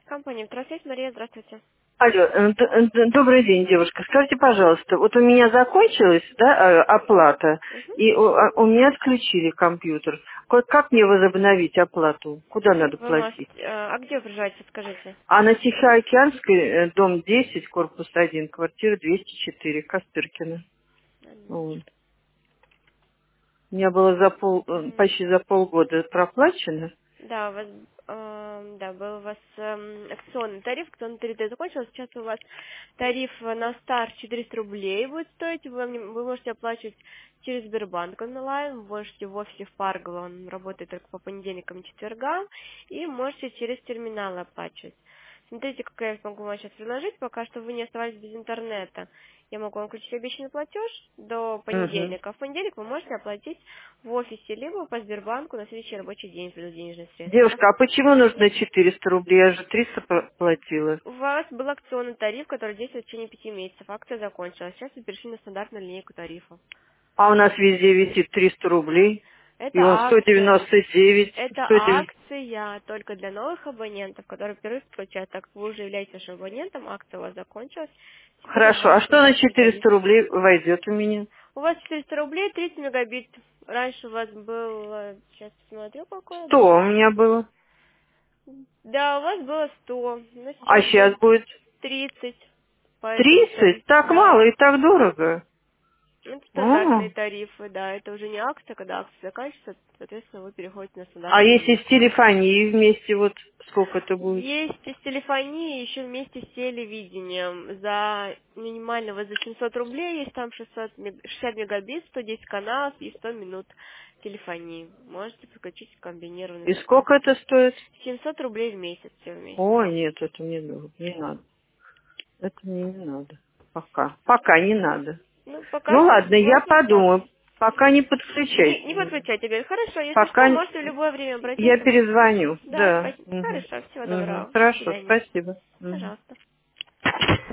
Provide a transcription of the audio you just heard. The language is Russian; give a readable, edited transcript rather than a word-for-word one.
Компания «Метросвязь», Мария, здравствуйте. Алло, добрый день, девушка. Скажите, пожалуйста, вот у меня закончилась, да, оплата, Мгм. и у меня отключили компьютер. Как мне возобновить оплату? Куда надо Вы можете... платить? А где вы проживаете, скажите? А на Тихоокеанской, дом 10, корпус 1, квартира 204, Костыркина. Вот. У меня было Мгм. почти за полгода проплачено. Да, у вас, да, был у вас акционный тариф, акционный тариф закончился, сейчас у вас тариф на старт 400 рублей будет стоить, вы можете оплачивать через Сбербанк онлайн, вы можете в офисе в Парголо, он работает только по понедельникам и четвергам, и можете через терминал оплачивать. Смотрите, как я могу вам сейчас предложить, пока что вы не оставались без интернета. Я могу вам включить обещанный платеж до Мгм. понедельника. А в понедельник вы можете оплатить в офисе, либо по Сбербанку на следующий рабочий день придут денежные средства. Девушка, а почему нужно 400 рублей? Я же 300 платила. У вас был акционный тариф, который действует в течение 5 месяцев. Акция закончилась. Сейчас вы перешли на стандартную линейку тарифа. А у нас везде висит 300 рублей. И Это он акция. 199, Это 109. акция только для новых абонентов, которые впервые подключают. Так как вы уже являетесь нашим абонентом, акция у вас закончилась. Теперь у Хорошо, вас а что на стандартный тариф. 400 рублей войдет у меня? У вас 400 рублей, 30 мегабит. Раньше у вас было, сейчас посмотрю, какое 100 у было. меня было. Да, у вас было 100, но А сейчас сейчас будет будет 30. Поэтому 30? Так да. мало и так дорого. Это А, стандартные тарифы, да. Это уже не акция, когда акция заканчивается, соответственно, вы переходите на а стандартную если с линейку. телефонией вместе, вот сколько это будет? Есть и с телефонией, еще вместе с телевидением. За минимального за 700 рублей есть там 60 мегабит, 110 каналов и 100 минут телефонии. Можете подключить комбинированный И заказ. сколько это стоит? 700 рублей в месяц, все вместе. О, нет, это мне не надо. Это мне не надо. Пока. Пока не надо. Ну, пока Ну что ладно, я сегодня так. подумаю. Пока не Не подключайте. подключайте теперь. Хорошо, если что, Пока можете в любое время я обратиться. перезвоню. Да, Да. спасибо. Мгм. Хорошо, всего Мгм. доброго. До Хорошо, свидания. спасибо. Мгм. Пожалуйста.